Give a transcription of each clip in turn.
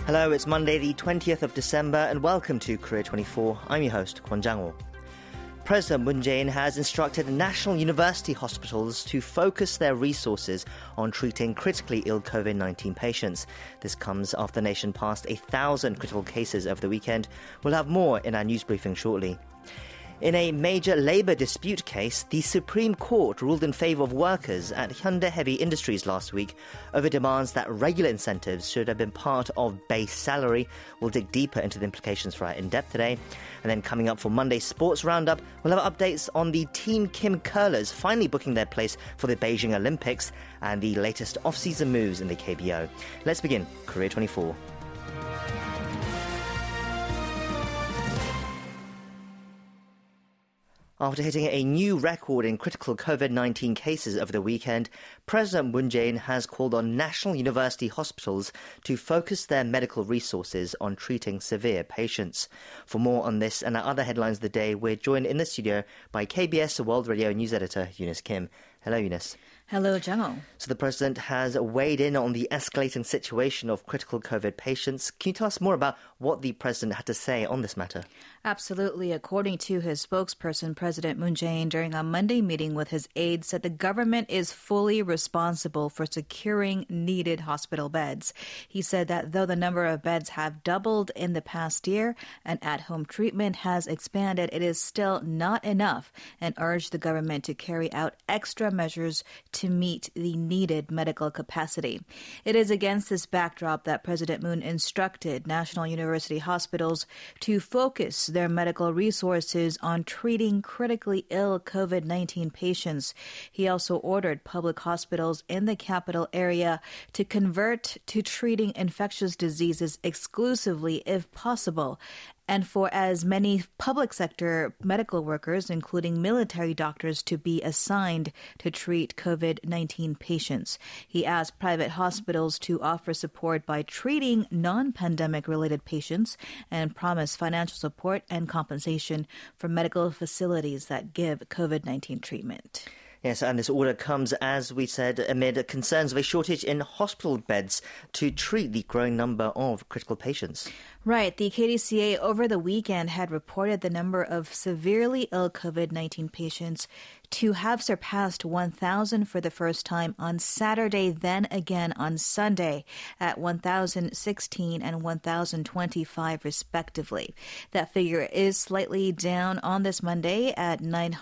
Hello, it's Monday the 20th of December and welcome to Korea 24. I'm your host, Kwon Jang-ho. President Moon Jae-in has instructed national university hospitals to focus their resources on treating critically ill COVID-19 patients. This comes after the nation passed 1,000 critical cases over the weekend. We'll have more in our news briefing shortly. In a major labour dispute case, the Supreme Court ruled in favour of workers at Hyundai Heavy Industries last week over demands that regular incentives should have been part of base salary. We'll dig deeper into the implications for our In-Depth today. And then coming up for Monday's Sports Roundup, we'll have updates on the Team Kim curlers finally booking their place for the Beijing Olympics and the latest off-season moves in the KBO. Let's begin Korea 24. After hitting a new record in critical COVID-19 cases over the weekend, President Moon Jae-in has called on national university hospitals to focus their medical resources on treating severe patients. For more on this and our other headlines of the day, we're joined in the studio by KBS World Radio News Editor Eunice Kim. Hello, Eunice. Hello, Jang-ho. So the president has weighed in on the escalating situation of critical COVID patients. Can you tell us more about what the president had to say on this matter? Absolutely. According to his spokesperson, President Moon Jae-in, during a Monday meeting with his aides, said the government is fully responsible for securing needed hospital beds. He said that though the number of beds have doubled in the past year and at-home treatment has expanded, it is still not enough and urged the government to carry out extra measures to meet the needed medical capacity. It is against this backdrop that President Moon instructed national university hospitals to focus their medical resources on treating critically ill COVID-19 patients. He also ordered public hospitals in the capital area to convert to treating infectious diseases exclusively if possible, and for as many public sector medical workers, including military doctors, to be assigned to treat COVID-19 patients. He asked private hospitals to offer support by treating non-pandemic related patients and promise financial support and compensation for medical facilities that give COVID-19 treatment. Yes, and this order comes, as we said, amid concerns of a shortage in hospital beds to treat the growing number of critical patients. Right. The KDCA over the weekend had reported the number of severely ill COVID-19 patients to have surpassed 1,000 for the first time on Saturday, then again on Sunday at 1,016 and 1,025 respectively. That figure is slightly down on this Monday at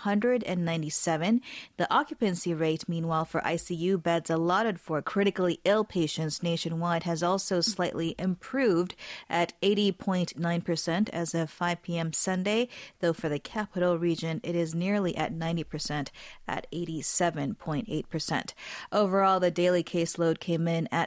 997. The occupancy rate, meanwhile, for ICU beds allotted for critically ill patients nationwide has also slightly improved at 80.9% as of 5 p.m. Sunday, though for the capital region, it is nearly at 90% at 87.8%. Overall, the daily caseload came in at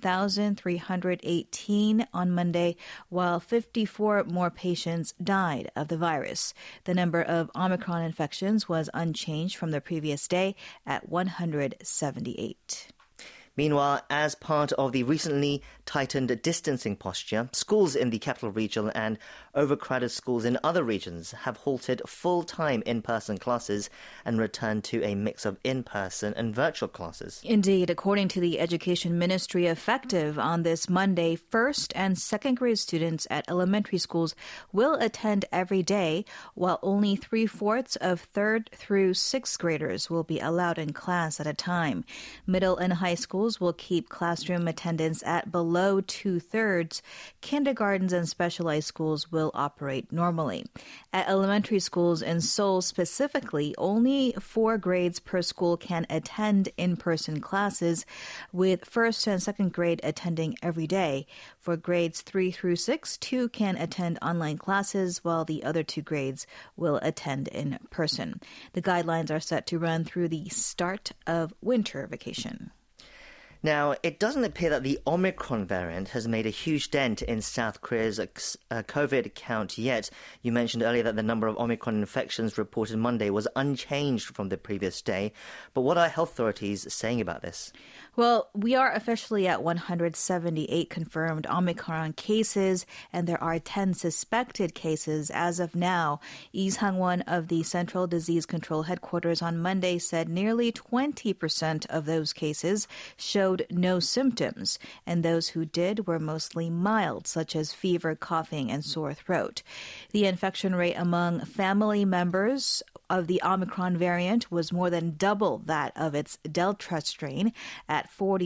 5,318 on Monday, while 54 more patients died of the virus. The number of Omicron infections was unchanged from the previous day at 178. Meanwhile, as part of the recently tightened distancing posture, schools in the capital region and overcrowded schools in other regions have halted full-time in-person classes and returned to a mix of in-person and virtual classes. Indeed, according to the Education Ministry, effective on this Monday, first and second grade students at elementary schools will attend every day, while only 3/4 of third through sixth graders will be allowed in class at a time. Middle and high schools will keep classroom attendance at below 2/3. Kindergartens and specialized schools will operate normally. At elementary schools in Seoul specifically, only 4 grades per school can attend in-person classes, with first and second grade attending every day. For grades 3 through 6, 2 can attend online classes, while the other 2 grades will attend in person. The guidelines are set to run through the start of winter vacation. Now, it doesn't appear that the Omicron variant has made a huge dent in South Korea's COVID count yet. You mentioned earlier that the number of Omicron infections reported Monday was unchanged from the previous day. But what are health authorities saying about this? Well, we are officially at 178 confirmed Omicron cases, and there are 10 suspected cases as of now. Lee Sang-won of the Central Disease Control Headquarters on Monday said nearly 20% of those cases showed no symptoms, and those who did were mostly mild, such as fever, coughing, and sore throat. The infection rate among family members of the Omicron variant was more than double that of its Delta strain at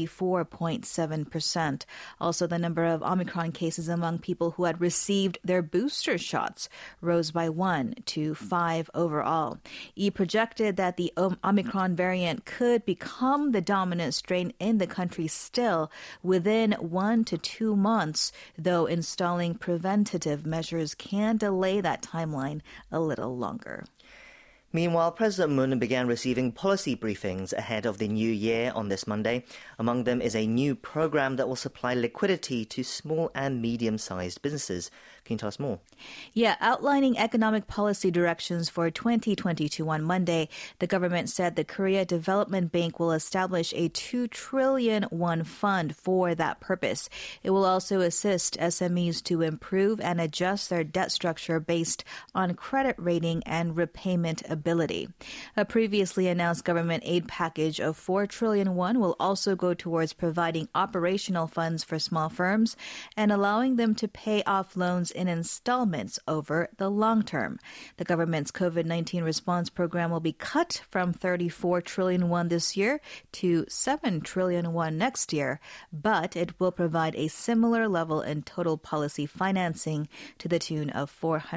44.7%. Also, the number of Omicron cases among people who had received their booster shots rose by 1 to 5 overall. He projected that the Omicron variant could become the dominant strain in the country still within 1 to 2 months, though installing preventative measures can delay that timeline a little longer. Meanwhile, President Moon began receiving policy briefings ahead of the new year on this Monday. Among them is a new program that will supply liquidity to small and medium-sized businesses. Can you tell us more? Yeah, outlining economic policy directions for 2022 on Monday, the government said the Korea Development Bank will establish a 2 trillion won fund for that purpose. It will also assist SMEs to improve and adjust their debt structure based on credit rating and repayment ability. A previously announced government aid package of 4 trillion won will also go towards providing operational funds for small firms and allowing them to pay off loans in installments over the long term. The government's COVID-19 response program will be cut from 34 trillion won this year to 7 trillion won next year, but it will provide a similar level in total policy financing to the tune of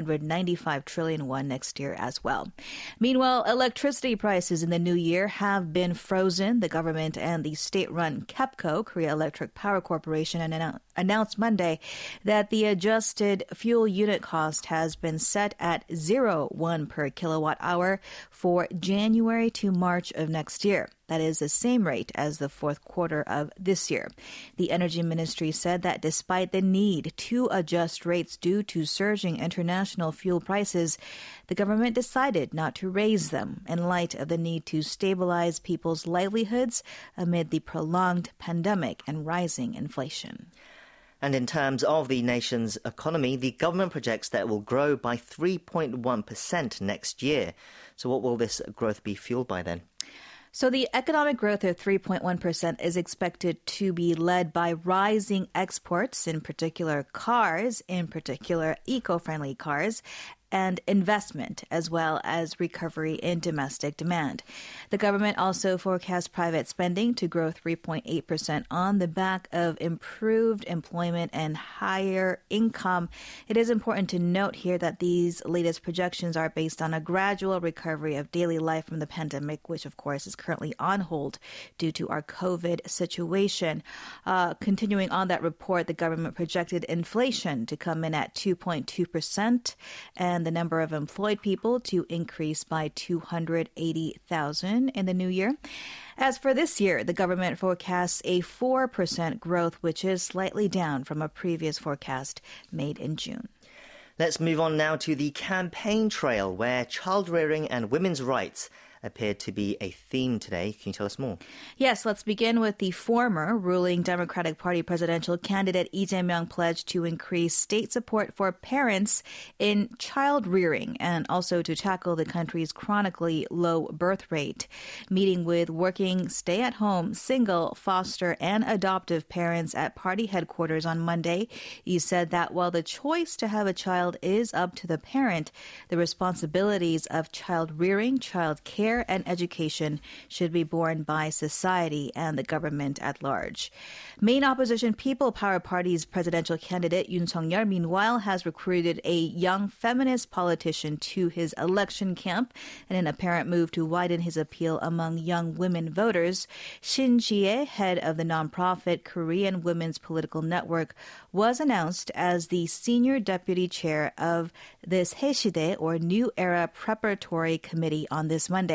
495 trillion won next year as well. Meanwhile, electricity prices in the new year have been frozen. The government and the state-run KEPCO, Korea Electric Power Corporation, announced Monday that the adjusted fuel unit cost has been set at 0.1 per kilowatt hour for January to March of next year. That is the same rate as the fourth quarter of this year. The Energy Ministry said that despite the need to adjust rates due to surging international fuel prices, the government decided not to raise them in light of the need to stabilize people's livelihoods amid the prolonged pandemic and rising inflation. And in terms of the nation's economy, the government projects that it will grow by 3.1% next year. So what will this growth be fueled by then? So the economic growth of 3.1% is expected to be led by rising exports, in particular cars, in particular eco-friendly cars, and investment, as well as recovery in domestic demand. The government also forecasts private spending to grow 3.8% on the back of improved employment and higher income. It is important to note here that these latest projections are based on a gradual recovery of daily life from the pandemic, which of course is currently on hold due to our COVID situation. Continuing on that report, the government projected inflation to come in at 2.2% and the number of employed people to increase by 280,000 in the new year. As for this year, the government forecasts a 4% growth, which is slightly down from a previous forecast made in June. Let's move on now to the campaign trail, where child rearing and women's rights appeared to be a theme today. Can you tell us more? Yes, let's begin with the former ruling Democratic Party presidential candidate Lee Jae-myung pledged to increase state support for parents in child rearing and also to tackle the country's chronically low birth rate. Meeting with working stay-at-home, single, foster, and adoptive parents at party headquarters on Monday, he said that while the choice to have a child is up to the parent, the responsibilities of child rearing, child care, and education should be borne by society and the government at large. Main opposition People Power Party's presidential candidate Yoon Suk-yeol, meanwhile, has recruited a young feminist politician to his election camp in an apparent move to widen his appeal among young women voters. Shin Ji-ae, head of the nonprofit Korean Women's Political Network, was announced as the senior deputy chair of the Saeshide, or New Era Preparatory Committee, on this Monday.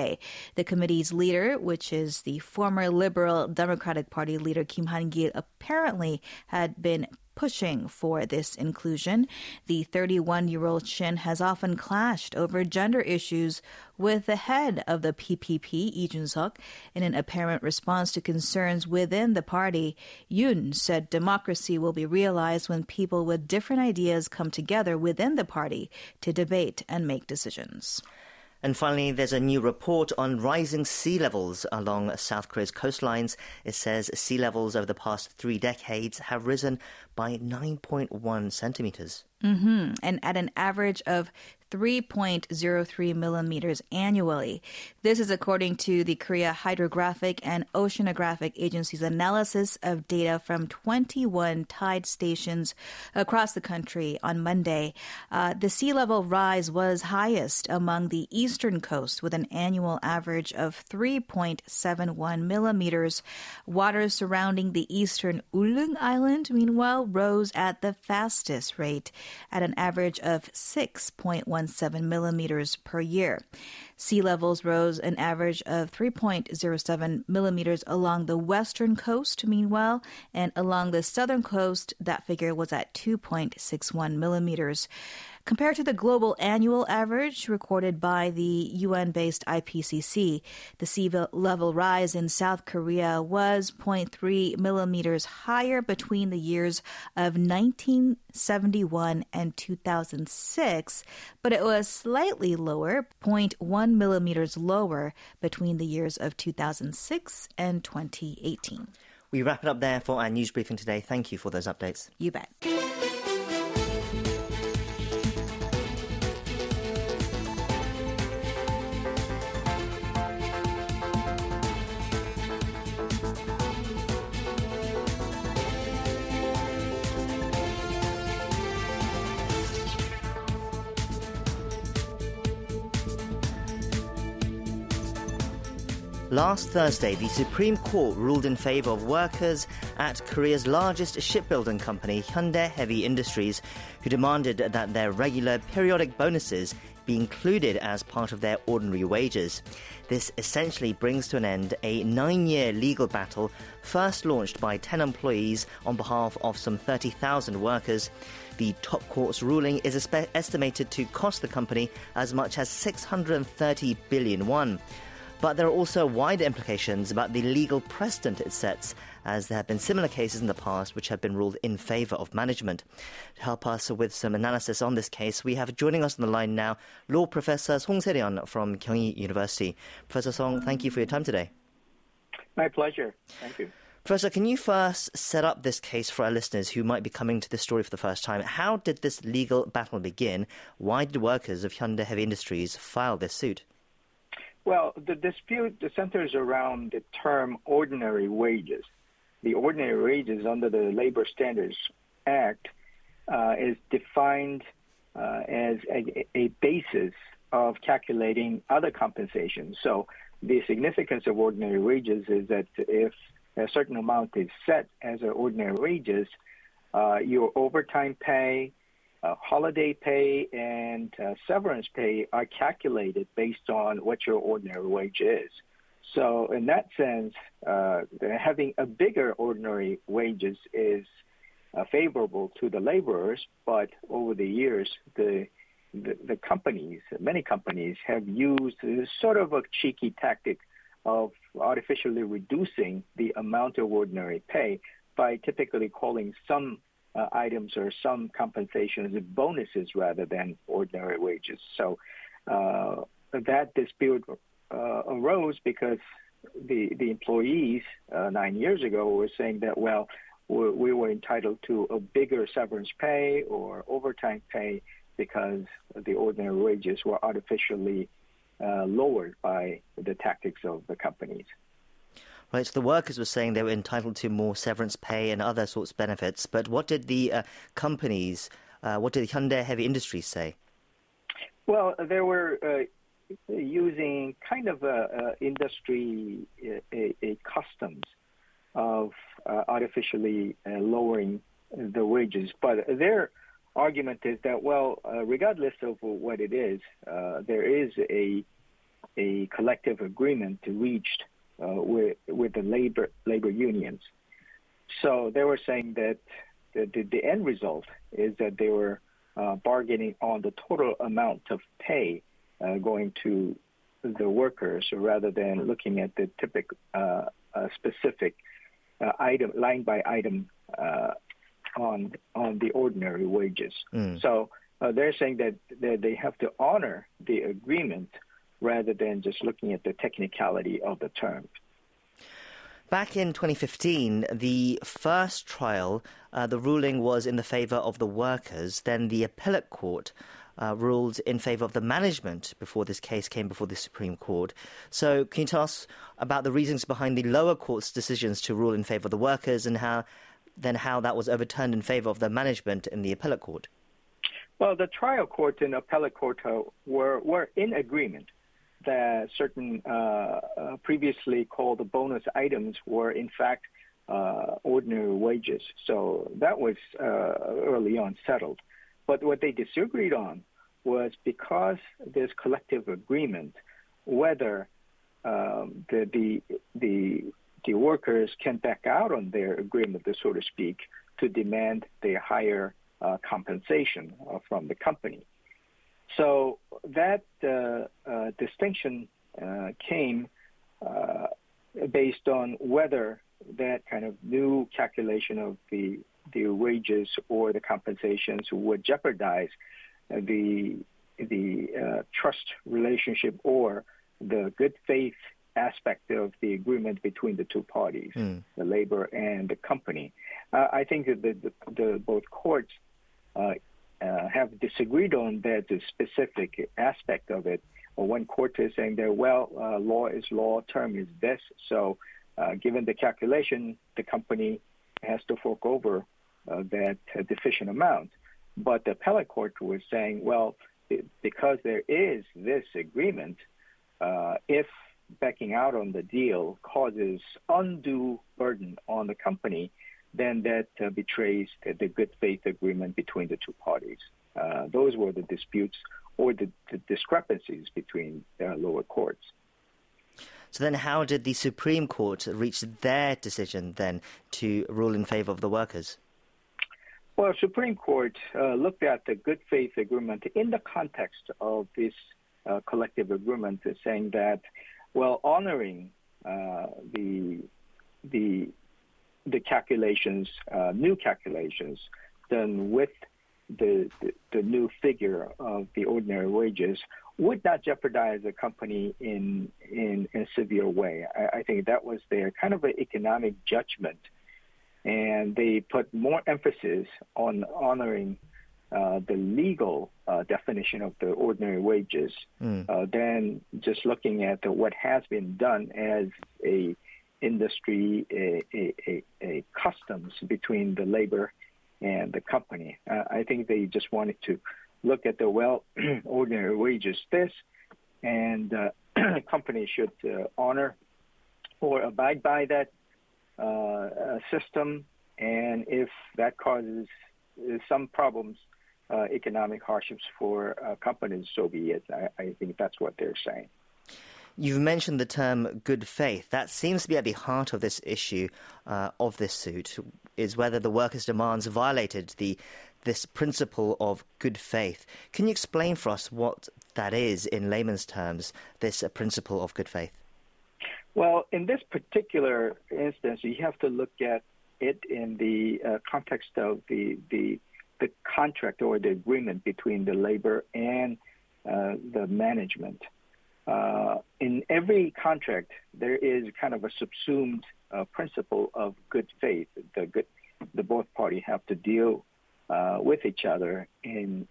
Monday. The committee's leader, which is the former Liberal Democratic Party leader Kim Han-gil, apparently had been pushing for this inclusion. The 31-year-old Shin has often clashed over gender issues with the head of the PPP, Lee Jun-seok. In an apparent response to concerns within the party, Yoon said democracy will be realized when people with different ideas come together within the party to debate and make decisions. And finally, there's a new report on rising sea levels along South Korea's coastlines. It says sea levels over the past 3 decades have risen by 9.1 centimeters. And at an average of 3.03 millimeters annually. This is according to the Korea Hydrographic and Oceanographic Agency's analysis of data from 21 tide stations across the country on Monday. The sea level rise was highest among the eastern coast with an annual average of 3.71 millimeters. Waters surrounding the eastern Ulleung Island, meanwhile, rose at the fastest rate at an average of 6.17 millimeters per year. Sea levels rose an average of 3.07 millimeters along the western coast, meanwhile, and along the southern coast, that figure was at 2.61 millimeters. Compared to the global annual average recorded by the UN-based IPCC, the sea level rise in South Korea was 0.3 millimeters higher between the years of 1971 and 2006, but it was slightly lower, 0.1 millimeters lower between the years of 2006 and 2018. We wrap it up there for our news briefing today. Thank you for those updates. You bet. Last Thursday, the Supreme Court ruled in favor of workers at Korea's largest shipbuilding company, Hyundai Heavy Industries, who demanded that their regular periodic bonuses be included as part of their ordinary wages. This essentially brings to an end a 9-year legal battle first launched by 10 employees on behalf of some 30,000 workers. The top court's ruling is estimated to cost the company as much as 630 billion won. But there are also wider implications about the legal precedent it sets, as there have been similar cases in the past which have been ruled in favor of management. To help us with some analysis on this case, we have joining us on the line now law professor Song Se-ryun from Kyunghee University. Professor Song, thank you for your time today. My pleasure. Thank you. Professor, can you first set up this case for our listeners who might be coming to this story for the first time? How did this legal battle begin? Why did workers of Hyundai Heavy Industries file this suit? Well, the dispute centers around the term ordinary wages. The ordinary wages under the Labor Standards Act is defined as a basis of calculating other compensation. So the significance of ordinary wages is that if a certain amount is set as ordinary wages, your overtime pay, holiday pay, and severance pay are calculated based on what your ordinary wage is. So in that sense, having a bigger ordinary wages is favorable to the laborers, but over the years, the companies, many companies have used sort of a cheeky tactic of artificially reducing the amount of ordinary pay by typically calling some items or some compensations bonuses rather than ordinary wages. So that dispute arose because the employees 9 years ago were saying that, well, we were entitled to a bigger severance pay or overtime pay because the ordinary wages were artificially lowered by the tactics of the companies. Right, so the workers were saying they were entitled to more severance pay and other sorts of benefits, but what did the companies, what did Hyundai Heavy Industries say? Well, they were using kind of a industry a customs of artificially lowering the wages, but their argument is that, well, regardless of what it is, there is a a collective agreement reached with the labor unions. So they were saying that the end result is that they were bargaining on the total amount of pay going to the workers rather than looking at the typical specific item, line by item on the ordinary wages. So they're saying that they have to honor the agreement rather than just looking at the technicality of the terms. Back in 2015, the first trial, the ruling was in the favor of the workers. Then the appellate court ruled in favor of the management before this case came before the Supreme Court. So can you tell us about the reasons behind the lower court's decisions to rule in favor of the workers and how that was overturned in favor of the management in the appellate court? Well, the trial court and appellate court were in agreement that certain previously called bonus items were in fact ordinary wages. So that was early on settled. But what they disagreed on was because there's collective agreement, whether the workers can back out on their agreement, so to speak, to demand their higher compensation from the company. So that distinction came based on whether that kind of new calculation of the wages or the compensations would jeopardize the trust relationship or the good faith aspect of the agreement between the two parties, the labor and the company. I think that the both courts have disagreed on that specific aspect of it. One court is saying that, law is law, term is this. So given the calculation, the company has to fork over that deficient amount. But the appellate court was saying, because there is this agreement, if backing out on the deal causes undue burden on the company, then that betrays the good faith agreement between the two parties. Those were the disputes or the discrepancies between lower courts. So then how did the Supreme Court reach their decision then to rule in favor of the workers? Well, Supreme Court looked at the good faith agreement in the context of this collective agreement, saying that, honoring the calculations, new calculations done with the new figure of the ordinary wages would not jeopardize the company in a severe way. I think that was their kind of an economic judgment, and they put more emphasis on honoring the legal definition of the ordinary wages than just looking at what has been done as a industry, a customs between the labor and the company. I think they just wanted to look at the ordinary wages and company should honor or abide by that system. And if that causes some problems, economic hardships for companies, so be it. I think that's what they're saying. You've mentioned the term good faith. That seems to be at the heart of this issue of this suit, is whether the workers' demands violated this principle of good faith. Can you explain for us what that is in layman's terms, this principle of good faith? Well, in this particular instance, you have to look at it in the context of the contract or the agreement between the labor and the management. In every contract, there is kind of a subsumed principle of good faith. The both parties have to deal with each other in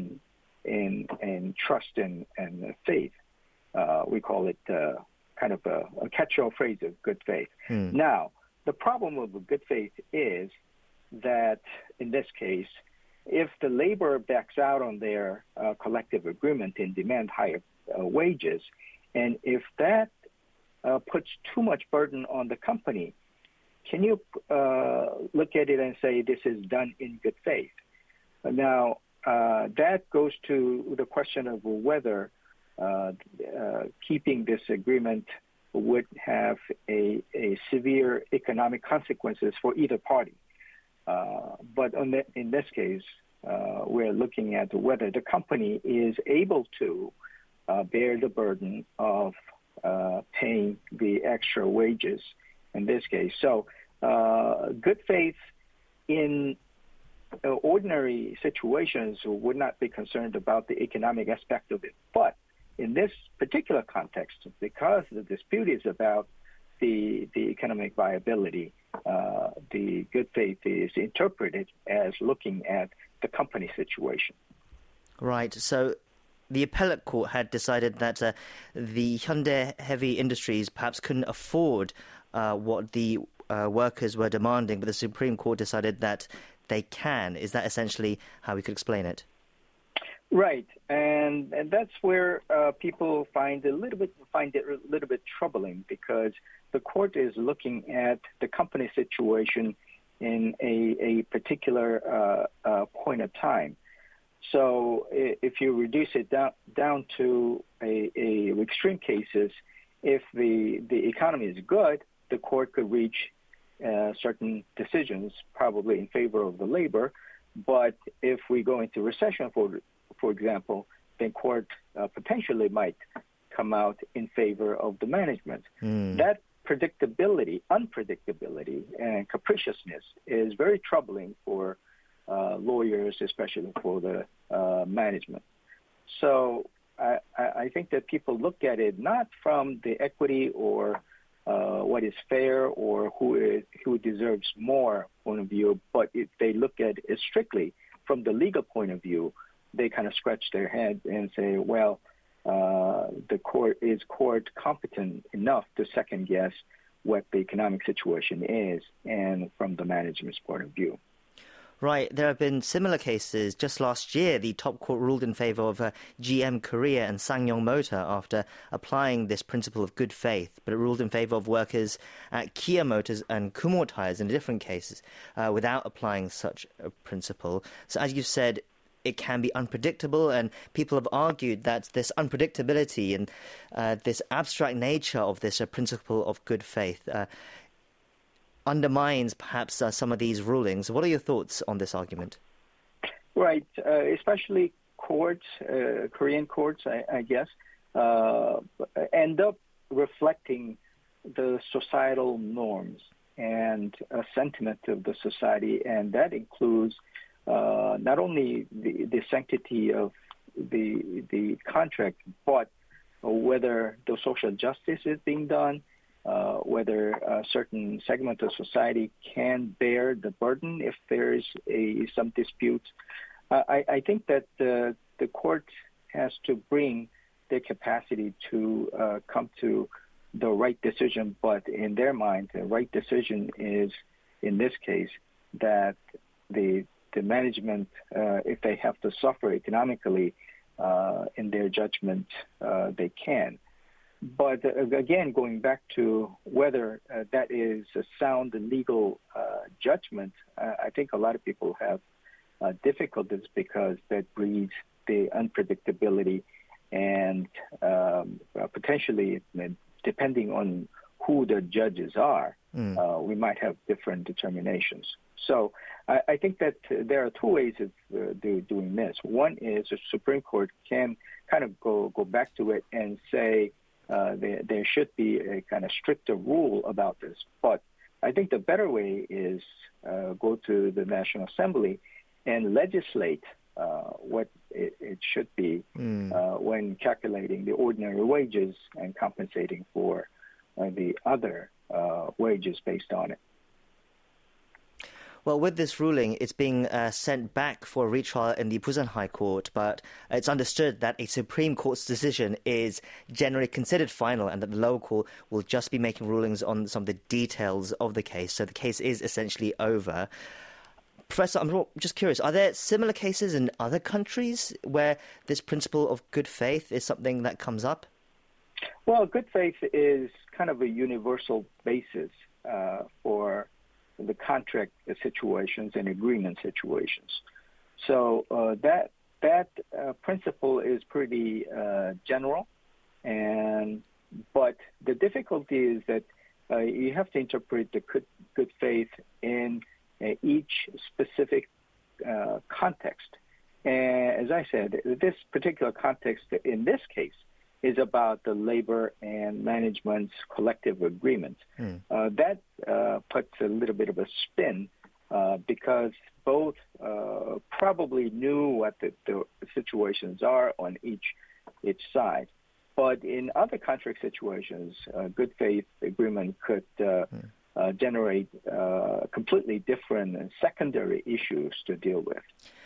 trust and faith. We call it kind of a catch-all phrase of good faith. Now, the problem with good faith is that in this case, if the labor backs out on their collective agreement and demand higher wages, and if that puts too much burden on the company, can you look at it and say this is done in good faith? Now, that goes to the question of whether keeping this agreement would have a severe economic consequences for either party. But in this case, we're looking at whether the company is able to bear the burden of paying the extra wages in this case. So good faith in ordinary situations would not be concerned about the economic aspect of it. But in this particular context, because the dispute is about the economic viability, the good faith is interpreted as looking at the company situation. Right. So the appellate court had decided that the Hyundai Heavy Industries perhaps couldn't afford what the workers were demanding, but the Supreme Court decided that they can. Is that essentially how we could explain it? Right, and that's where people find it a little bit troubling, because the court is looking at the company situation in a particular point of time. So if you reduce it down to a extreme cases, if the economy is good, the court could reach certain decisions, probably in favor of the labor. But if we go into recession, for example, then court potentially might come out in favor of the management. That unpredictability, and capriciousness is very troubling for lawyers, especially for the management. So I think that people look at it not from the equity or what is fair or who deserves more point of view, but if they look at it strictly from the legal point of view, they kind of scratch their head and say, well, the court competent enough to second guess what the economic situation is, and from the management's point of view. Right. There have been similar cases. Just last year, the top court ruled in favor of GM Korea and SsangYong Motor after applying this principle of good faith, but it ruled in favor of workers at Kia Motors and Kumho Tires in different cases without applying such a principle. So as you said, it can be unpredictable, and people have argued that this unpredictability and this abstract nature of this principle of good faith undermines perhaps some of these rulings. What are your thoughts on this argument? Right, especially courts, Korean courts, I guess, end up reflecting the societal norms and a sentiment of the society, and that includes not only the sanctity of the contract, but whether the social justice is being done, whether a certain segment of society can bear the burden if there is some dispute. I think that the court has to bring their capacity to come to the right decision, but in their mind, the right decision is, in this case, that the management, if they have to suffer economically, in their judgment, they can. But again, going back to whether that is a sound legal judgment, I think a lot of people have difficulties because that breeds the unpredictability, and potentially, depending on who the judges are, we might have different determinations. So I think that there are two ways of doing this. One is the Supreme Court can kind of go back to it and say there should be a kind of stricter rule about this. But I think the better way is go to the National Assembly and legislate what it should be when calculating the ordinary wages and compensating for the other wages based on it. Well, with this ruling, it's being sent back for a retrial in the Busan High Court, but it's understood that a Supreme Court's decision is generally considered final and that the lower court will just be making rulings on some of the details of the case. So the case is essentially over. Professor, I'm just curious, are there similar cases in other countries where this principle of good faith is something that comes up? Well, good faith is kind of a universal basis for the contract situations and agreement situations. So that that principle is pretty general, but the difficulty is that you have to interpret the good faith in each specific context. And as I said, this particular context in this case is about the labor and management's collective agreement. That puts a little bit of a spin because both probably knew what the situations are on each side. But in other contract situations, good faith agreement could generate completely different secondary issues to deal with.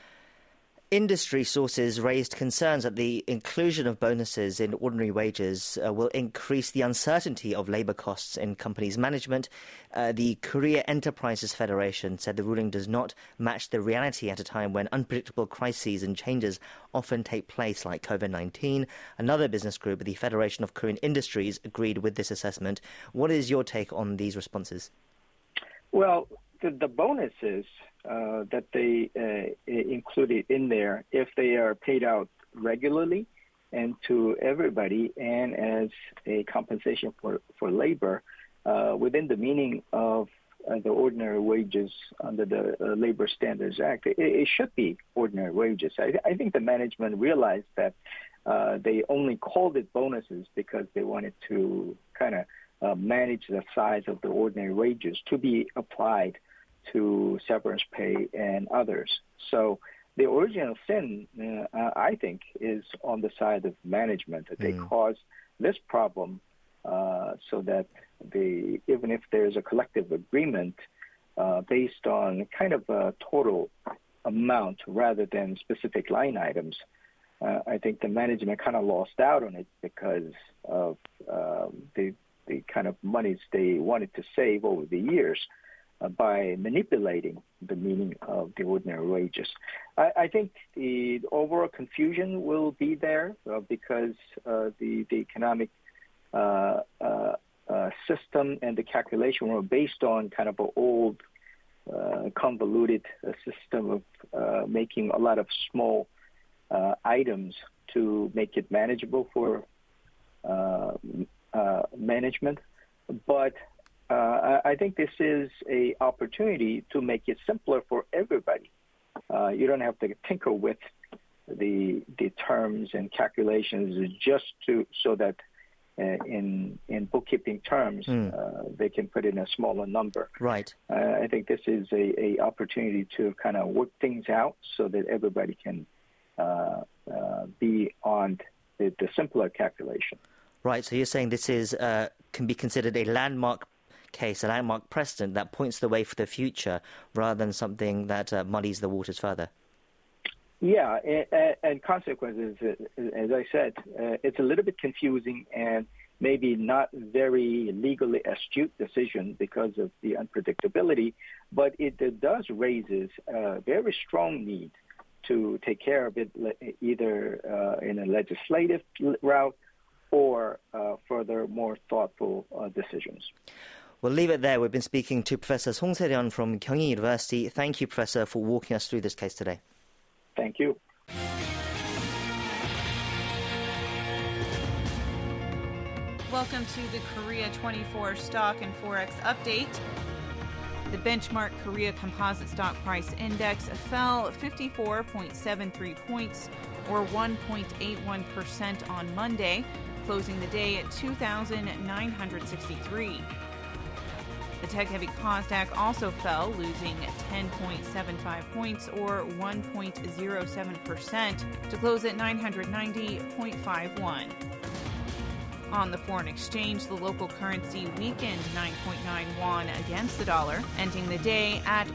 Industry sources raised concerns that the inclusion of bonuses in ordinary wages will increase the uncertainty of labour costs in companies' management. The Korea Enterprises Federation said the ruling does not match the reality at a time when unpredictable crises and changes often take place, like COVID-19. Another business group, the Federation of Korean Industries, agreed with this assessment. What is your take on these responses? Well, the bonuses that they included in there, if they are paid out regularly and to everybody and as a compensation for labor within the meaning of the ordinary wages under the Labor Standards Act, it should be ordinary wages. I think the management realized that they only called it bonuses because they wanted to kind of manage the size of the ordinary wages to be applied to severance pay and others. So the original sin, I think, is on the side of management. That they caused this problem so that even if there's a collective agreement based on kind of a total amount rather than specific line items, I think the management kind of lost out on it because of the kind of monies they wanted to save over the years by manipulating the meaning of the ordinary wages. I think the overall confusion will be there because the economic system and the calculation were based on kind of an old, convoluted system of making a lot of small items to make it manageable for management. But I think this is an opportunity to make it simpler for everybody. You don't have to tinker with the terms and calculations just so that in bookkeeping terms they can put in a smaller number. Right. I think this is a opportunity to kind of work things out so that everybody can be on the simpler calculation. Right. So you're saying this is can be considered a landmark case, a landmark precedent that points the way for the future rather than something that muddies the waters further. Yeah, and consequences, as I said, it's a little bit confusing and maybe not very legally astute decision because of the unpredictability, but it does raises a very strong need to take care of it either in a legislative route or further more thoughtful decisions. We'll leave it there. We've been speaking to Professor Song Se-ryun from Kyung-hee University. Thank you, Professor, for walking us through this case today. Thank you. Welcome to the Korea 24 Stock and Forex Update. The benchmark Korea Composite Stock Price Index fell 54.73 points, or 1.81% on Monday, closing the day at 2,963. The tech-heavy Kosdaq also fell, losing 10.75 points, or 1.07%, to close at 990.51. On the foreign exchange, the local currency weakened 9.9 won against the dollar, ending the day at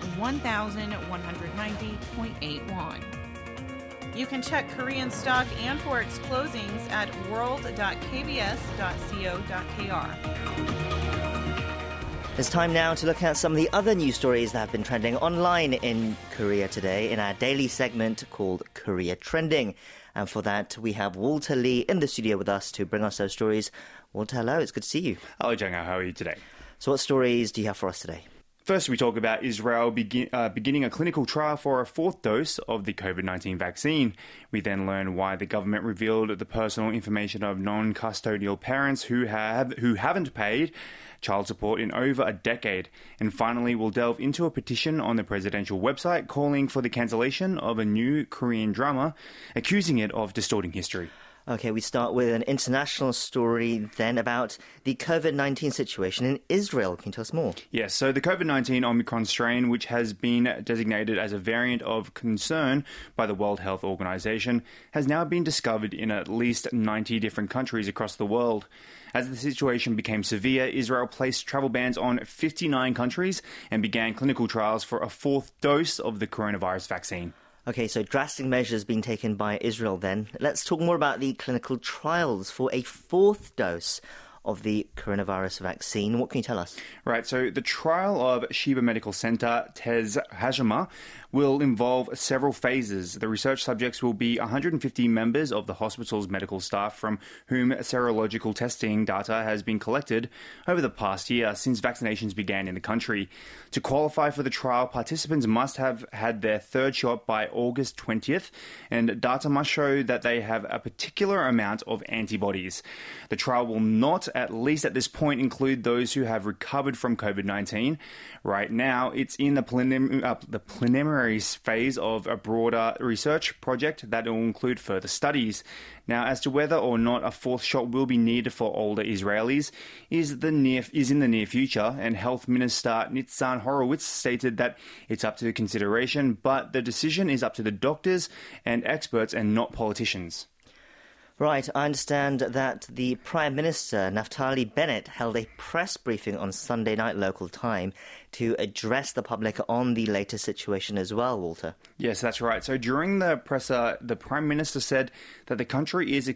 1,190.8 won. You can check Korean stock and forex closings at world.kbs.co.kr. It's time now to look at some of the other news stories that have been trending online in Korea today in our daily segment called Korea Trending. And for that, we have Walter Lee in the studio with us to bring us those stories. Walter, hello. It's good to see you. Hello, Jung. How are you today? So what stories do you have for us today? First, we talk about Israel beginning a clinical trial for a fourth dose of the COVID-19 vaccine. We then learn why the government revealed the personal information of non-custodial parents who haven't paid child support in over a decade. And finally, we'll delve into a petition on the presidential website calling for the cancellation of a new Korean drama, accusing it of distorting history. Okay, we start with an international story then about the COVID-19 situation in Israel. Can you tell us more? Yes, so the COVID-19 Omicron strain, which has been designated as a variant of concern by the World Health Organization, has now been discovered in at least 90 different countries across the world. As the situation became severe, Israel placed travel bans on 59 countries and began clinical trials for a fourth dose of the coronavirus vaccine. Okay, so drastic measures being taken by Israel then. Let's talk more about the clinical trials for a fourth dose of the coronavirus vaccine. What can you tell us? Right, so the trial of Sheba Medical Center, Tez Hashema, will involve several phases. The research subjects will be 150 members of the hospital's medical staff from whom serological testing data has been collected over the past year since vaccinations began in the country. To qualify for the trial, participants must have had their third shot by August 20th, and data must show that they have a particular amount of antibodies. The trial will not, at least at this point, include those who have recovered from COVID-19. Right now, it's in the preliminary phase of a broader research project that will include further studies. Now, as to whether or not a fourth shot will be needed for older Israelis is in the near future, and Health Minister Nitzan Horowitz stated that it's up to consideration, but the decision is up to the doctors and experts and not politicians. Right, I understand that the Prime Minister, Naftali Bennett, held a press briefing on Sunday night local time to address the public on the latest situation as well, Walter. Yes, that's right. So during the presser, the Prime Minister said that the country is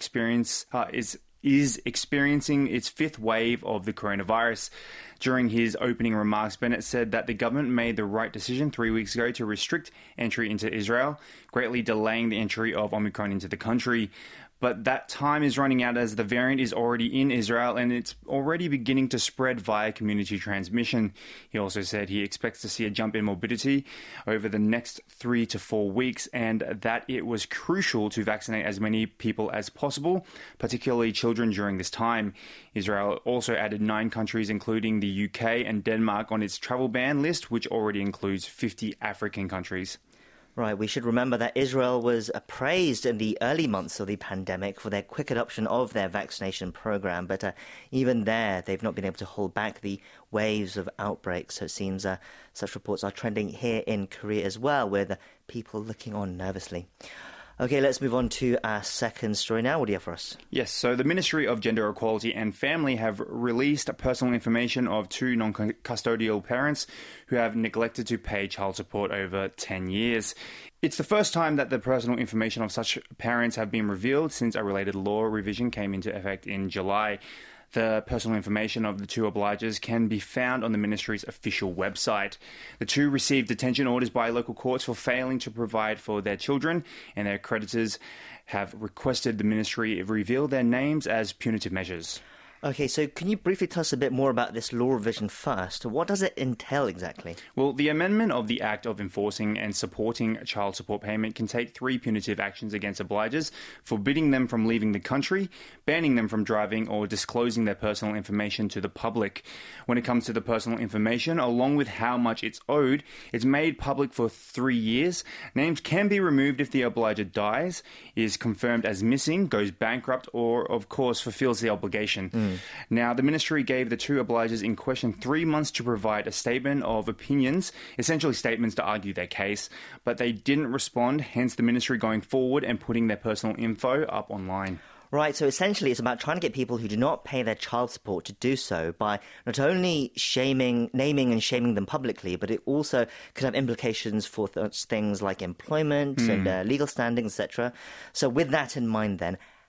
experiencing its fifth wave of the coronavirus. During his opening remarks, Bennett said that the government made the right decision 3 weeks ago to restrict entry into Israel, greatly delaying the entry of Omicron into the country. But that time is running out as the variant is already in Israel and it's already beginning to spread via community transmission. He also said he expects to see a jump in morbidity over the next 3 to 4 weeks and that it was crucial to vaccinate as many people as possible, particularly children during this time. Israel also added 9 countries, including the UK and Denmark, on its travel ban list, which already includes 50 African countries. Right, we should remember that Israel was praised in the early months of the pandemic for their quick adoption of their vaccination program, but even there, they've not been able to hold back the waves of outbreaks. So it seems such reports are trending here in Korea as well, with people looking on nervously. Okay, let's move on to our second story now. What do you have for us? Yes, so the Ministry of Gender Equality and Family have released personal information of 2 non-custodial parents who have neglected to pay child support over 10 years. It's the first time that the personal information of such parents have been revealed since a related law revision came into effect in July. The personal information of the 2 obligers can be found on the ministry's official website. The 2 received detention orders by local courts for failing to provide for their children, and their creditors have requested the ministry reveal their names as punitive measures. Okay, so can you briefly tell us a bit more about this law revision first? What does it entail exactly? Well, the amendment of the Act of Enforcing and Supporting Child Support Payment can take 3 punitive actions against obligers, forbidding them from leaving the country, banning them from driving, or disclosing their personal information to the public. When it comes to the personal information, along with how much it's owed, it's made public for 3 years. Names can be removed if the obliger dies, is confirmed as missing, goes bankrupt, or, of course, fulfills the obligation. Now, the ministry gave the 2 obligers in question 3 months to provide a statement of opinions, essentially statements to argue their case, but they didn't respond, hence the ministry going forward and putting their personal info up online. Right, so essentially it's about trying to get people who do not pay their child support to do so by not only naming and shaming them publicly, but it also could have implications for things like employment and legal standing, etc. So with that in mind then,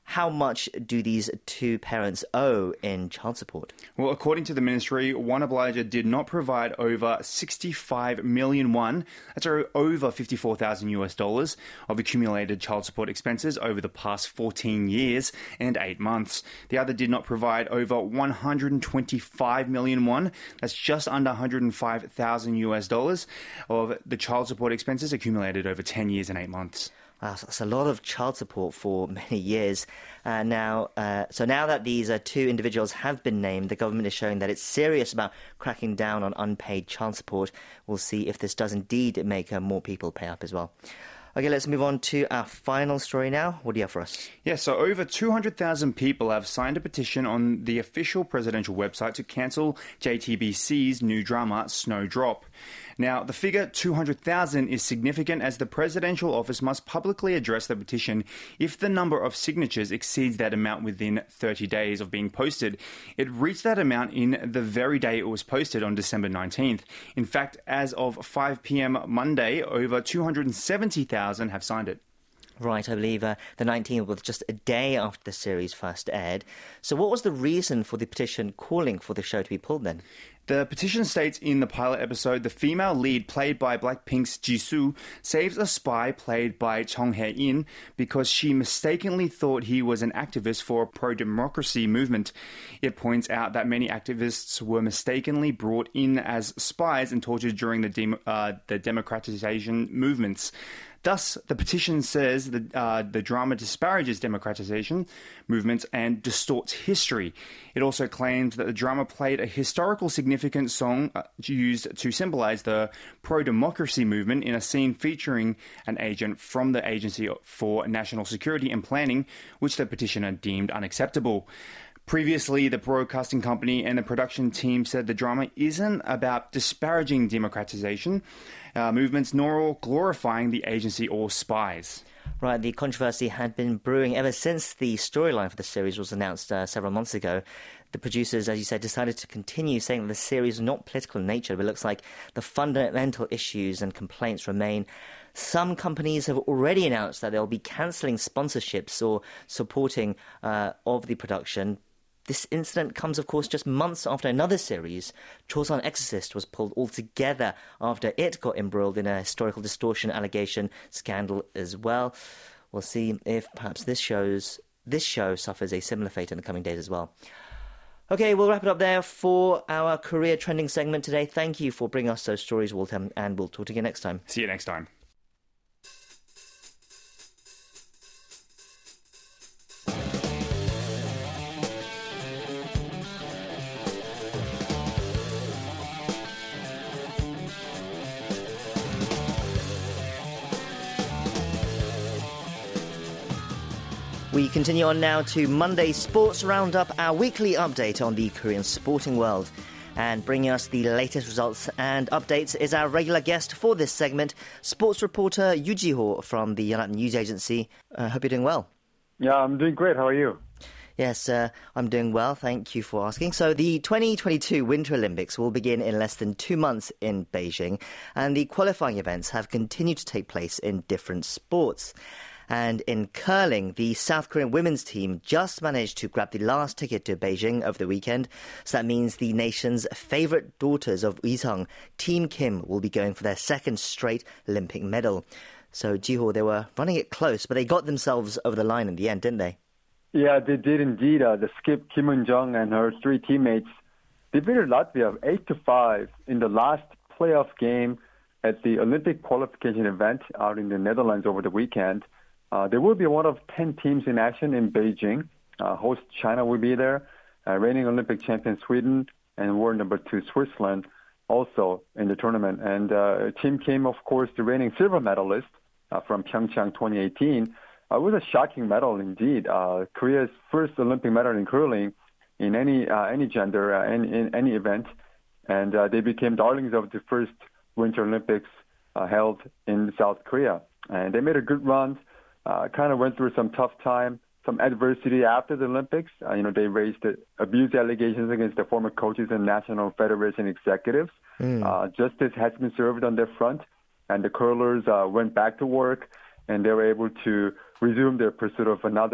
How much do these two parents owe in child support? Well, according to the ministry, one obliger did not provide over 65 million won, that's over $54,000 of accumulated child support expenses over the past 14 years and 8 months. The other did not provide over 125 million won, that's just under $105,000 of the child support expenses accumulated over 10 years and 8 months. Wow, so that's a lot of child support for many years. So now that these two individuals have been named, the government is showing that it's serious about cracking down on unpaid child support. We'll see if this does indeed make more people pay up as well. Okay, let's move on to our final story now. What do you have for us? Yeah, so over 200,000 people have signed a petition on the official presidential website to cancel JTBC's new drama, Snowdrop. Now, the figure 200,000 is significant as the presidential office must publicly address the petition if the number of signatures exceeds that amount within 30 days of being posted. It reached that amount in the very day it was posted on December 19th. In fact, as of 5 p.m. Monday, over 270,000 have signed it. Right, I believe the 19th was just a day after the series first aired. So what was the reason for the petition calling for the show to be pulled then? The petition states in the pilot episode, the female lead played by Blackpink's Jisoo saves a spy played by Chung Hae-in because she mistakenly thought he was an activist for a pro-democracy movement. It points out that many activists were mistakenly brought in as spies and tortured during the democratization movements. Thus, the petition says the drama disparages democratization movements and distorts history. It also claims that the drama played a historical significant song used to symbolize the pro-democracy movement in a scene featuring an agent from the Agency for National Security and Planning, which the petitioner deemed unacceptable. Previously, the broadcasting company and the production team said the drama isn't about disparaging democratization movements nor glorifying the agency or spies. Right, the controversy had been brewing ever since the storyline for the series was announced several months ago. The producers, as you said, decided to continue saying that the series is not political in nature, but it looks like the fundamental issues and complaints remain. Some companies have already announced that they'll be cancelling sponsorships or supporting of the production. This incident comes, of course, just months after another series, Chosun Exorcist, was pulled altogether after it got embroiled in a historical distortion allegation scandal as well. We'll see if perhaps this show suffers a similar fate in the coming days as well. Okay, we'll wrap it up there for our Korea Trending segment today. Thank you for bringing us those stories, Walter, and we'll talk again next time. See you next time. We continue on now to Monday Sports Roundup, our weekly update on the Korean sporting world. And bringing us the latest results and updates is our regular guest for this segment, sports reporter Yoo Ji-ho from the Yonhap News Agency. Hope you're doing well. Yeah, I'm doing great. How are you? Yes, I'm doing well. Thank you for asking. So the 2022 Winter Olympics will begin in less than 2 months in Beijing, and the qualifying events have continued to take place in different sports. And in curling, the South Korean women's team just managed to grab the last ticket to Beijing over the weekend. So that means the nation's favourite daughters of Uisung, Team Kim, will be going for their second straight Olympic medal. So, Ji-ho, they were running it close, but they got themselves over the line in the end, didn't they? Yeah, they did indeed. The skip Kim Eun-jung and her three teammates defeated Latvia 8-5 in the last playoff game at the Olympic qualification event out in the Netherlands over the weekend. There will be one of 10 teams in action in Beijing. Host China will be there, reigning Olympic champion Sweden, and world number 2 Switzerland also in the tournament. And Team Kim, of course, the reigning silver medalist from Pyeongchang 2018. It was a shocking medal indeed. Korea's first Olympic medal in curling in any gender, in any event. And they became darlings of the first Winter Olympics held in South Korea. And they made a good run. Kind of went through some tough time, some adversity after the Olympics. They raised abuse allegations against the former coaches and National Federation executives. Justice has been served on their front, and the curlers went back to work, and they were able to resume their pursuit of another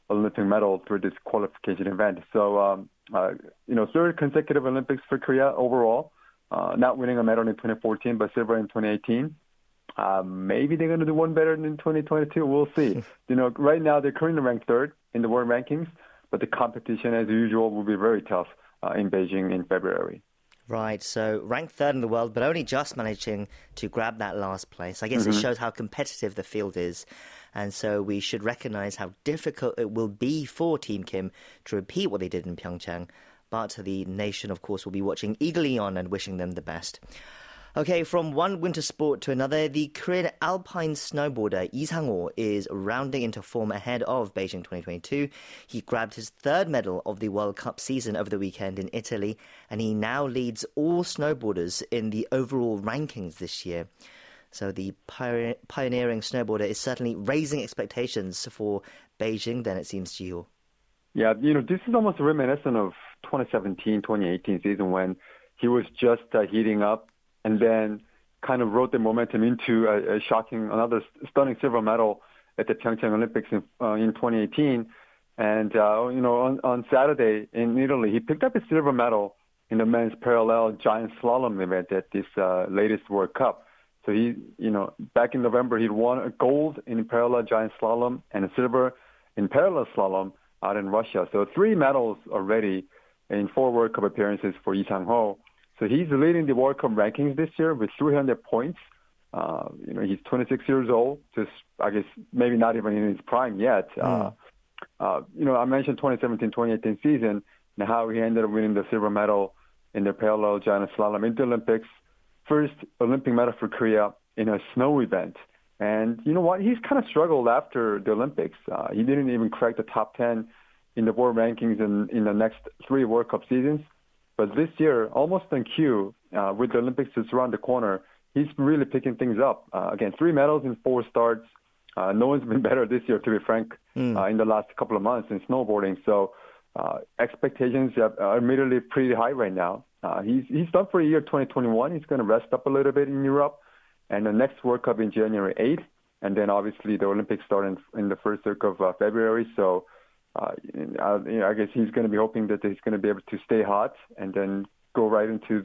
Olympic medal through this qualification event. So, third consecutive Olympics for Korea overall, not winning a medal in 2014, but silver in 2018. Maybe they're going to do one better than in 2022. We'll see. Right now they're currently ranked third in the world rankings, but the competition, as usual, will be very tough in Beijing in February. Right, so ranked third in the world, but only just managing to grab that last place. I guess it shows how competitive the field is. And so we should recognize how difficult it will be for Team Kim to repeat what they did in Pyeongchang. But the nation, of course, will be watching eagerly on and wishing them the best. Okay, from one winter sport to another, the Korean alpine snowboarder Lee Sang-ho is rounding into form ahead of Beijing 2022. He grabbed his third medal of the World Cup season over the weekend in Italy, and he now leads all snowboarders in the overall rankings this year. So the pioneering snowboarder is certainly raising expectations for Beijing, then it seems, Ji-ho. Yeah, this is almost reminiscent of 2017-2018 season when he was just heating up and then kind of rode the momentum into a shocking, another stunning silver medal at the Pyeongchang Olympics in 2018. And, on Saturday in Italy, he picked up a silver medal in the men's parallel giant slalom event at this latest World Cup. So he, back in November, he won a gold in parallel giant slalom and a silver in parallel slalom out in Russia. So 3 medals already in 4 World Cup appearances for Lee Sang-ho. So he's leading the World Cup rankings this year with 300 points. He's 26 years old, just, I guess, maybe not even in his prime yet. I mentioned 2017-2018 season and how he ended up winning the silver medal in the parallel giant slalom in the Olympics. First Olympic medal for Korea in a snow event. And you know what? He's kind of struggled after the Olympics. He didn't even crack the top 10 in the world rankings in the next 3 World Cup seasons. But this year, almost on cue, with the Olympics just around the corner, he's really picking things up. Again, 3 medals in 4 starts. No one's been better this year, to be frank, in the last couple of months in snowboarding. So expectations are admittedly pretty high right now. He's done for a year 2021. He's going to rest up a little bit in Europe. And the next World Cup in January 8th. And then obviously the Olympics start in the first week of February. So I guess he's going to be hoping that he's going to be able to stay hot and then go right into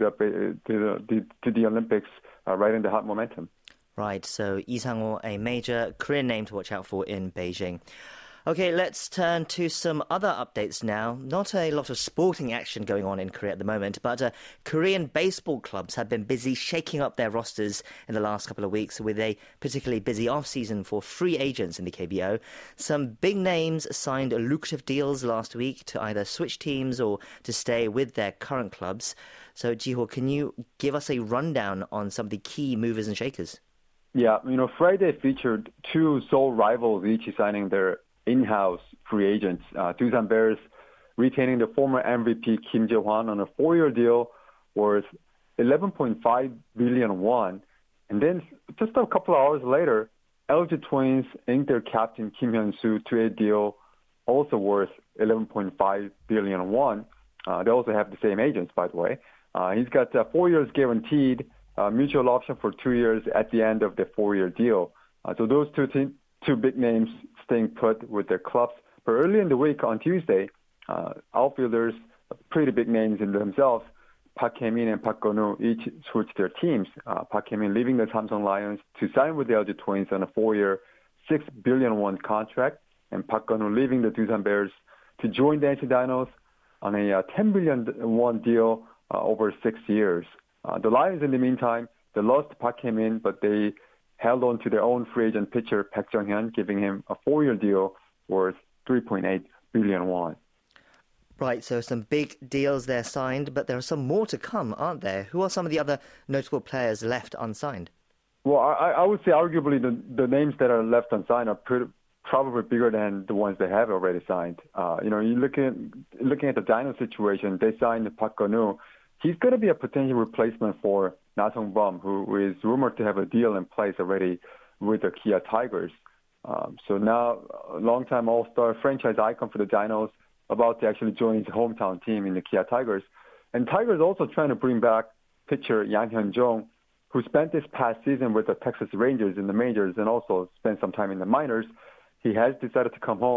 the Olympics right in the hot momentum. Right, so Lee Sang-ho, a major Korean name to watch out for in Beijing. Okay, let's turn to some other updates now. Not a lot of sporting action going on in Korea at the moment, but Korean baseball clubs have been busy shaking up their rosters in the last couple of weeks with a particularly busy off-season for free agents in the KBO. Some big names signed lucrative deals last week to either switch teams or to stay with their current clubs. So, Ji-ho, can you give us a rundown on some of the key movers and shakers? Yeah, Friday featured 2 Seoul rivals each signing their in-house free agents. Doosan Bears retaining the former MVP Kim Jae-hwan on a 4-year deal worth 11.5 billion won. And then just a couple of hours later, LG Twins inked their captain Kim Hyun-soo to a deal also worth 11.5 billion won. They also have the same agents, by the way. He's got 4 years guaranteed, mutual option for 2 years at the end of the 4-year deal. So those two big names staying put with their clubs. But early in the week on Tuesday, outfielders, pretty big names in themselves, Park Hae-min and Park Gun-woo each switched their teams. Park Hae-min leaving the Samsung Lions to sign with the LG Twins on a 4-year, 6 billion won contract, and Park Gun-woo leaving the Doosan Bears to join the NC Dinos on a 10 billion won deal over 6 years. The Lions, in the meantime, they lost Park Hae-min, but they held on to their own free agent pitcher, Baek Jung-hyun, giving him a 4-year deal worth 3.8 billion won. Right, so some big deals there signed, but there are some more to come, aren't there? Who are some of the other notable players left unsigned? Well, I would say arguably the names that are left unsigned are probably bigger than the ones they have already signed. You're looking at the Dino situation, they signed Park Gun-woo. He's going to be a potential replacement for Na Sung-bum, who is rumored to have a deal in place already with the Kia Tigers. So now, a long-time all-star franchise icon for the Dinos, about to actually join his hometown team in the Kia Tigers. And Tigers also trying to bring back pitcher Yang Hyun-jong, who spent this past season with the Texas Rangers in the majors and also spent some time in the minors. He has decided to come home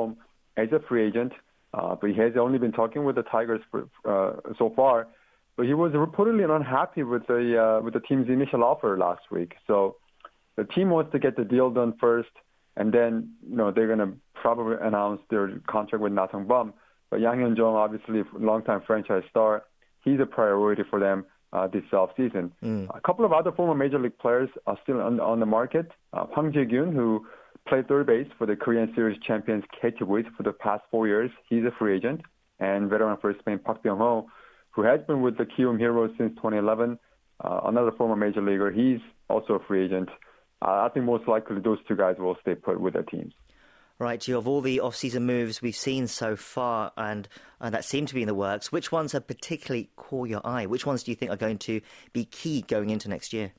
as a free agent, but he has only been talking with the Tigers so far. But he was reportedly unhappy with the team's initial offer last week. So the team wants to get the deal done first, and then they're going to probably announce their contract with Na Sung-bum. But Yang Hyun-jung, obviously a longtime franchise star, he's a priority for them this offseason. A couple of other former Major League players are still on the market. Hwang Jae-gyun, who played third base for the Korean Series champions KT Wiz for the past 4 years, he's a free agent. And veteran first baseman Park Byung-ho, who has been with the Kiwoom Heroes since 2011, another former major leaguer, he's also a free agent. I think most likely those two guys will stay put with their teams. Right, Gio, of all the off-season moves we've seen so far and that seem to be in the works, which ones have particularly caught your eye? Which ones do you think are going to be key going into next year?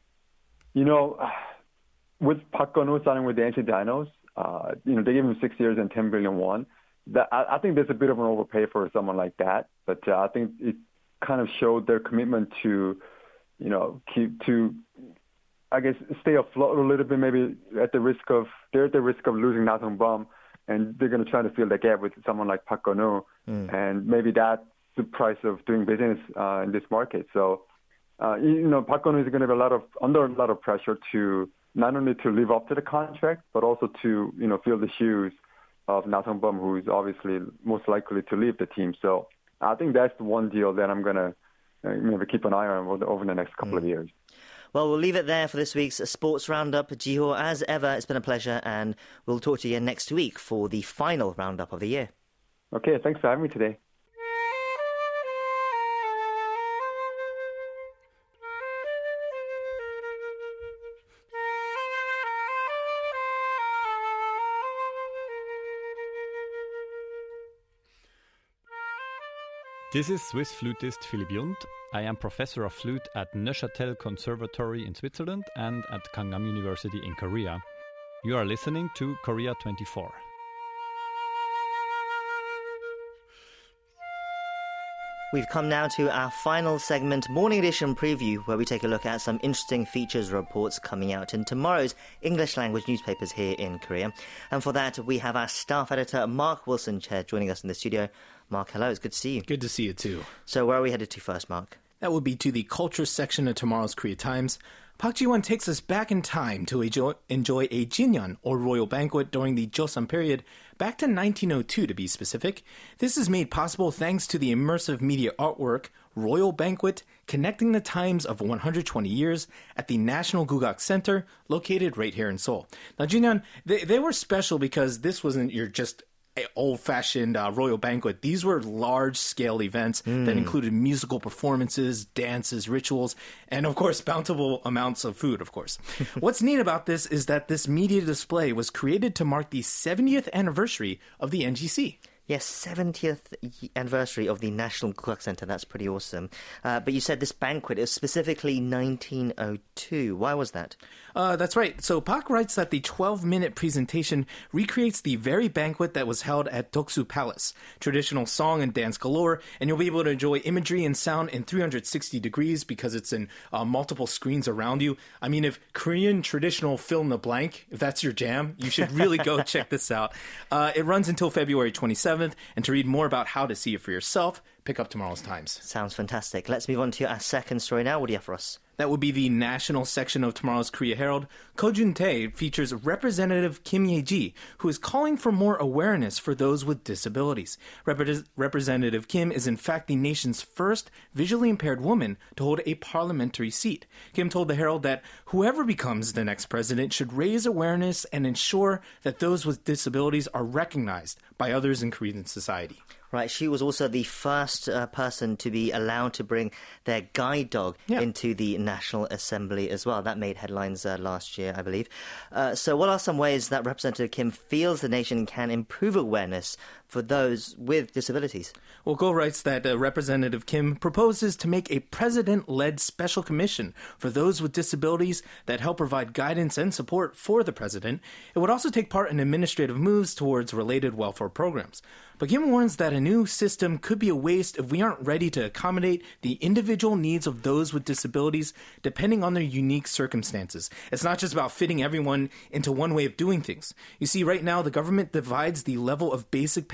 With Park Gun-woo signing with the NC Dinos, they gave him 6 years and 10 billion won. I think there's a bit of an overpay for someone like that, but I think it kind of showed their commitment to, stay afloat a little bit, maybe they're at the risk of losing Na Sung-bum, and they're going to try to fill the gap with someone like Park Gun-woo, and maybe that's the price of doing business in this market. So, Park Gun-woo is going to be under a lot of pressure to not only to live up to the contract, but also to fill the shoes of Na Sung-bum, who is obviously most likely to leave the team. So I think that's the one deal that I'm going to keep an eye on over the next couple of years. Well, we'll leave it there for this week's Sports Roundup. Jiho, as ever, it's been a pleasure, and we'll talk to you again next week for the final roundup of the year. Okay, thanks for having me today. This is Swiss flutist Philipp Jund. I am professor of flute at Neuchâtel Conservatory in Switzerland and at Gangnam University in Korea. You are listening to Korea 24. We've come now to our final segment, Morning Edition Preview, where we take a look at some interesting features reports coming out in tomorrow's English language newspapers here in Korea. And for that, we have our staff editor, Mark Wilson-Chair, joining us in the studio. Mark, hello, it's good to see you. Good to see you too. So where are we headed to first, Mark? That would be to the culture section of tomorrow's Korea Times. Park Ji-won takes us back in time to enjoy a jinyeon, or royal banquet, during the Joseon period, back to 1902 to be specific. This is made possible thanks to the immersive media artwork, Royal Banquet, Connecting the Times of 120 Years, at the National Gugak Center, located right here in Seoul. Now, jinyeon, they were special because this wasn't your just old-fashioned royal banquet. These were large-scale events that included musical performances, dances, rituals, and, of course, bountiful amounts of food, of course. What's neat about this is that this media display was created to mark the 70th anniversary of the NGC. Yes, 70th anniversary of the National Gugak Center. That's pretty awesome. But you said this banquet is specifically 1902. Why was that? That's right. So Park writes that the 12-minute presentation recreates the very banquet that was held at Doksu Palace. Traditional song and dance galore, and you'll be able to enjoy imagery and sound in 360 degrees because it's in multiple screens around you. I mean, if Korean traditional fill in the blank, if that's your jam, you should really go check this out. It runs until February 27th, and to read more about how to see it for yourself, pick up tomorrow's Times. Sounds fantastic. Let's move on to our second story now. What do you have for us? That would be the national section of tomorrow's Korea Herald. Ko Jun-tae features Representative Kim Ye-ji, who is calling for more awareness for those with disabilities. Representative Kim is in fact the nation's first visually impaired woman to hold a parliamentary seat. Kim told the Herald that whoever becomes the next president should raise awareness and ensure that those with disabilities are recognized by others in Korean society. Right, she was also the first person to be allowed to bring their guide dog into the National Assembly as well. That made headlines last year, I believe. So what are some ways that Representative Kim feels the nation can improve awareness for those with disabilities? Well, Go writes that Representative Kim proposes to make a president-led special commission for those with disabilities that help provide guidance and support for the president. It would also take part in administrative moves towards related welfare programs. But Kim warns that a new system could be a waste if we aren't ready to accommodate the individual needs of those with disabilities depending on their unique circumstances. It's not just about fitting everyone into one way of doing things. You see, right now, the government divides the level of basic pension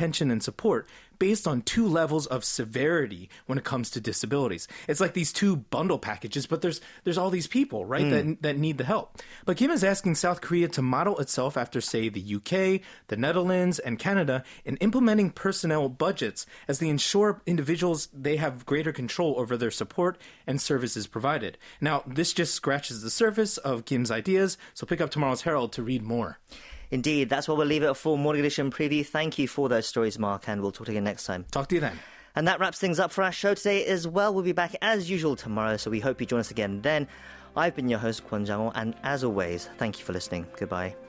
attention and support based on two levels of severity when it comes to disabilities. It's like these two bundle packages, but there's all these people, right, that need the help. But Kim is asking South Korea to model itself after, say, the UK, the Netherlands, and Canada in implementing personnel budgets as they ensure individuals they have greater control over their support and services provided. Now, this just scratches the surface of Kim's ideas, so pick up tomorrow's Herald to read more. Indeed, that's where we'll leave it for Morning Edition Preview. Thank you for those stories, Mark, and we'll talk again next time. Talk to you then. And that wraps things up for our show today as well. We'll be back as usual tomorrow, so we hope you join us again then. I've been your host, Kwon Jang-ho, and as always, thank you for listening. Goodbye.